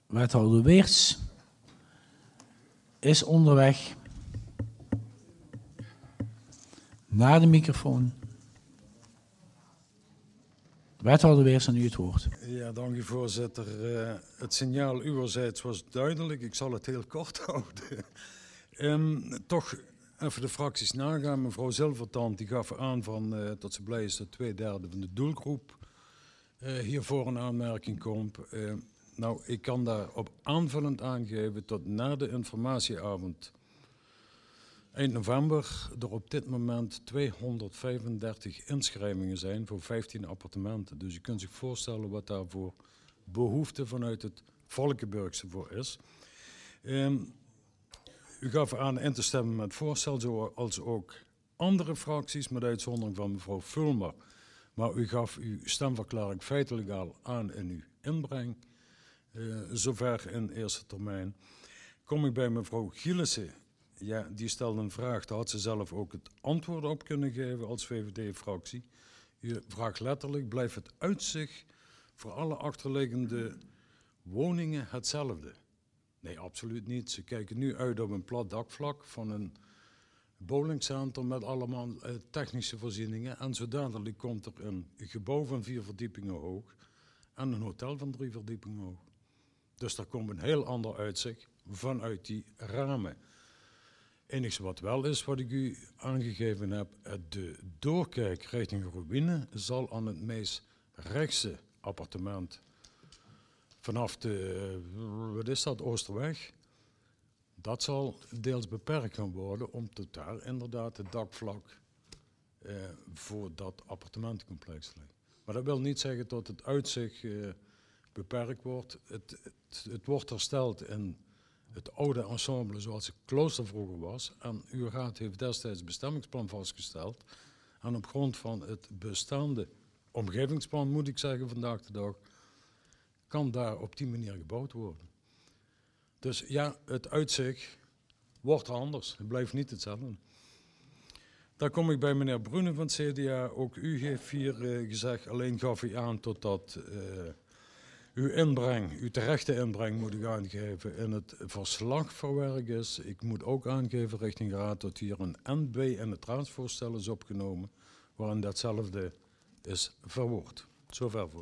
Wethouder Weerts is onderweg naar de microfoon. Wethouder Weerts, aan u het woord. Ja, dank u voorzitter. Het signaal uwerzijds was duidelijk. Ik zal het heel kort houden. Toch even de fracties nagaan. Mevrouw Zilvertand die gaf aan dat ze blij is dat 2/3 van de doelgroep hiervoor een aanmerking komt. Nou, ik kan daarop aanvullend aangeven tot na de informatieavond eind november er op dit moment 235 inschrijvingen zijn voor 15 appartementen. Dus je kunt zich voorstellen wat daarvoor behoefte vanuit het Valkenburgse voor is. U gaf aan in te stemmen met het voorstel, zoals ook andere fracties, met uitzondering van mevrouw Fulmer. Maar u gaf uw stemverklaring feitelijk al aan in uw inbreng, zover in eerste termijn. Kom ik bij mevrouw Gielissen. Ja, die stelde een vraag, daar had ze zelf ook het antwoord op kunnen geven als VVD-fractie. U vraagt letterlijk, blijft het uitzicht voor alle achterliggende woningen hetzelfde? Nee, absoluut niet. Ze kijken nu uit op een plat dakvlak van een bowlingcentrum met allemaal technische voorzieningen. En zo dadelijk komt er een gebouw van 4 verdiepingen hoog en een hotel van 3 verdiepingen hoog. Dus daar komt een heel ander uitzicht vanuit die ramen. Enige wat wel is, wat ik u aangegeven heb, de doorkijk richting Ruïne zal aan het meest rechtse appartement vanaf de, wat is dat, Oosterweg, dat zal deels beperkt gaan worden om tot daar inderdaad het dakvlak voor dat appartementencomplex ligt. Maar dat wil niet zeggen dat het uitzicht beperkt wordt. Het wordt hersteld in het oude ensemble zoals het klooster vroeger was. En uw raad heeft destijds het bestemmingsplan vastgesteld. En op grond van het bestaande omgevingsplan, moet ik zeggen vandaag de dag, kan daar op die manier gebouwd worden. Dus ja, het uitzicht wordt anders. Het blijft niet hetzelfde. Daar kom ik bij meneer Brune van het CDA. Ook u heeft hier gezegd, alleen gaf u aan totdat uw terechte inbreng moet ik aangeven in het verslag verwerkt is. Ik moet ook aangeven richting raad dat hier een NB in het raadsvoorstel is opgenomen, waarin datzelfde is verwoord. Zover voor.